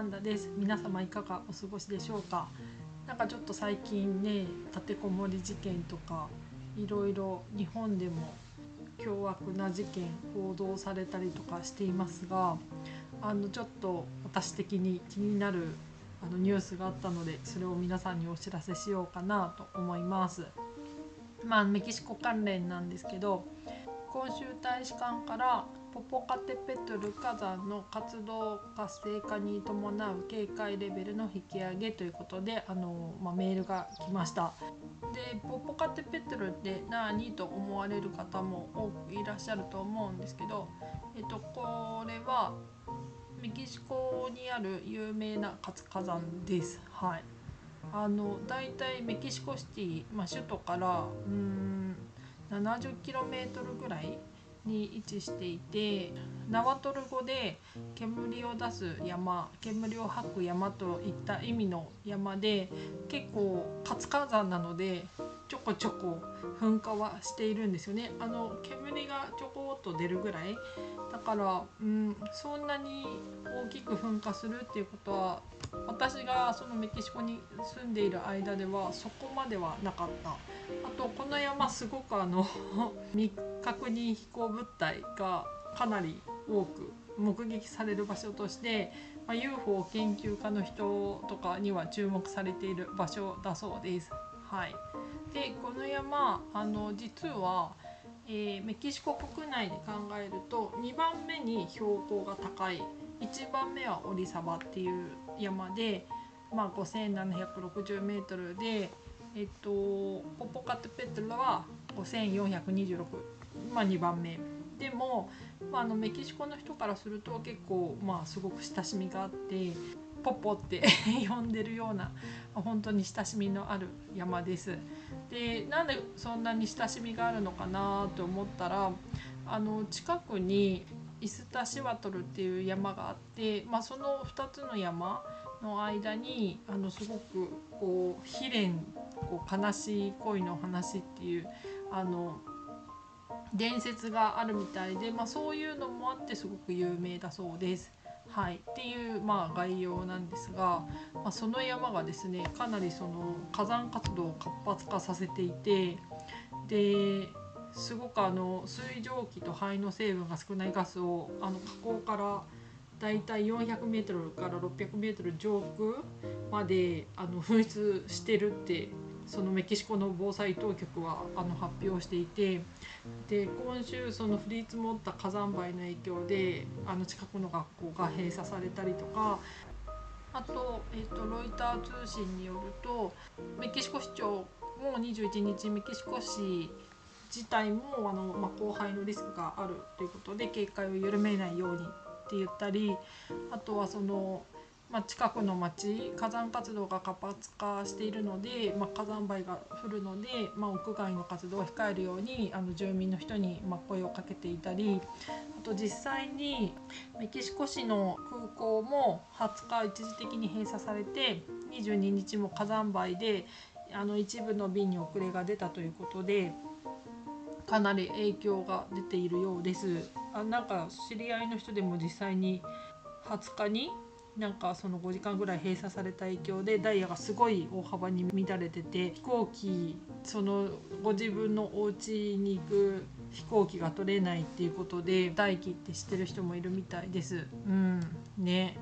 ンダです。皆様いかがお過ごしでしょうか。なんかちょっと最近ね、立てこもり事件とかいろいろ日本でも凶悪な事件報道されたりとかしていますが、ちょっと私的に気になるニュースがあったので、それを皆さんにお知らせしようかなと思います。メキシコ関連なんですけど、今週大使館からポポカテペトル火山の活動活性化に伴う警戒レベルの引き上げということでメールが来ました。でポポカテペトルって何と思われる方も多くいらっしゃると思うんですけど、これはメキシコにある有名な活火山です。はい。だいたいメキシコシティ、首都から70km ぐらいに位置していて、ナワトル語で煙を出す山、煙を吐く山といった意味の山で、結構活火山なのでちょこちょこ噴火はしているんですよね。煙がちょこっと出るぐらいだから、そんなに大きく噴火するっていうことは、私がそのメキシコに住んでいる間ではそこまではなかった。あとこの山すごく未確認飛行物体がかなり多く目撃される場所として、UFO 研究家の人とかには注目されている場所だそうです。はい。でこの山実は、メキシコ国内で考えると2番目に標高が高い、1番目はオリサバっていう山で、5760m で、ポポカテペトルは5426、2番目でも、メキシコの人からすると結構すごく親しみがあって、ポポって呼んでるような本当に親しみのある山です。でなんでそんなに親しみがあるのかなと思ったら、近くにイスタシワトルっていう山があって、その2つの山の間にすごくこう悲恋、悲しい恋の話っていう伝説があるみたいで、そういうのもあってすごく有名だそうです。はい、っていう概要なんですが、その山がですね、かなりその火山活動を活発化させていて、ですごく水蒸気と灰の成分が少ないガスを火口からだいたい 400m から 600m 上空まで噴出してるって、そのメキシコの防災当局は発表していて、で今週その降り積もった火山灰の影響で近くの学校が閉鎖されたりとか、あと、ロイター通信によるとメキシコ市長も21日メキシコ市自体も降灰のリスクがあるということで警戒を緩めないようにって言ったり、あとはその近くの町、火山活動が活発化しているので、火山灰が降るので、屋外の活動を控えるように住民の人に声をかけていたり、あと実際にメキシコ市の空港も20日一時的に閉鎖されて、22日も火山灰で一部の便に遅れが出たということで、かなり影響が出ているようです。なんか知り合いの人でも実際に20日になんかその5時間ぐらい閉鎖された影響でダイヤがすごい大幅に乱れてて、飛行機、そのご自分のお家に行く飛行機が取れないっていうことで待機ってしてる人もいるみたいです。ね。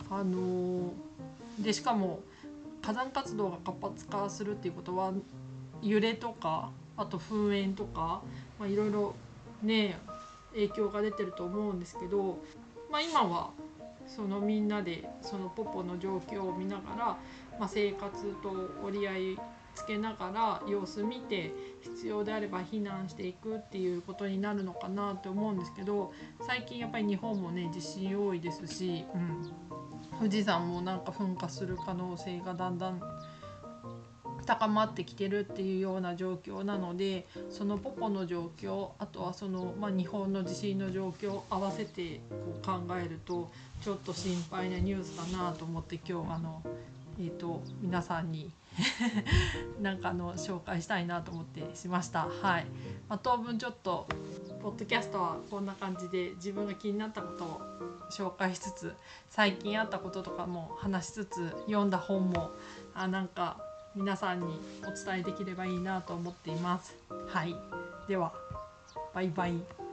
でしかも火山活動が活発化するっていうことは揺れとか、あと噴煙とかいろいろね影響が出てると思うんですけど、今はそのみんなでそのポポの状況を見ながら、生活と折り合いつけながら様子見て、必要であれば避難していくっていうことになるのかなと思うんですけど、最近やっぱり日本もね地震多いですし、富士山もなんか噴火する可能性がだんだん高まってきてるっていうような状況なので、そのポポの状況、あとはその、日本の地震の状況を合わせてこう考えるとちょっと心配なニュースだなと思って、今日皆さんになんか紹介したいなと思ってしました。はい。当分ちょっとポッドキャストはこんな感じで自分が気になったことを紹介しつつ、最近あったこととかも話しつつ、読んだ本もなんか皆さんにお伝えできればいいなと思っています。はい、ではバイバイ。